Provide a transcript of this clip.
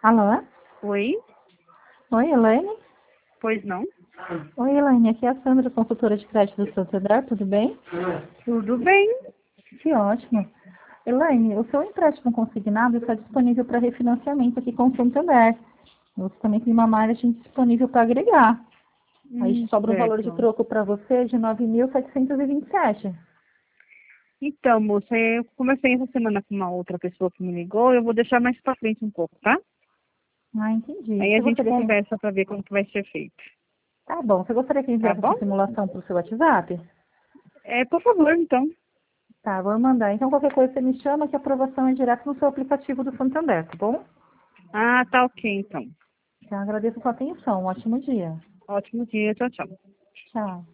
Alô? Oi? Oi, Elaine? Pois não? Oi, Elaine, aqui é a Sandra, consultora de crédito do Santander, tudo bem? Tudo bem. Que ótimo. Elaine, o seu empréstimo consignado está disponível para refinanciamento aqui com o Santander. Você também tem uma margem disponível para agregar. Aí sobra um valor de Certo. troco para você de 9.727. Então, moça, eu comecei essa semana com uma outra pessoa que me ligou, eu vou deixar mais pra frente um pouco, tá? Ah, entendi. Aí a Você gente gostaria que... conversa pra ver como que vai ser feito. Tá bom. Você gostaria que eu Tá enviasse bom? essa simulação para o seu WhatsApp? Por favor, então. Tá, vou mandar. Então, qualquer coisa você me chama que a aprovação é direto no seu aplicativo do Santander, tá bom? Ah, tá ok, então. Então, agradeço a sua atenção. Um ótimo dia. Ótimo dia, tchau, tchau. Tchau.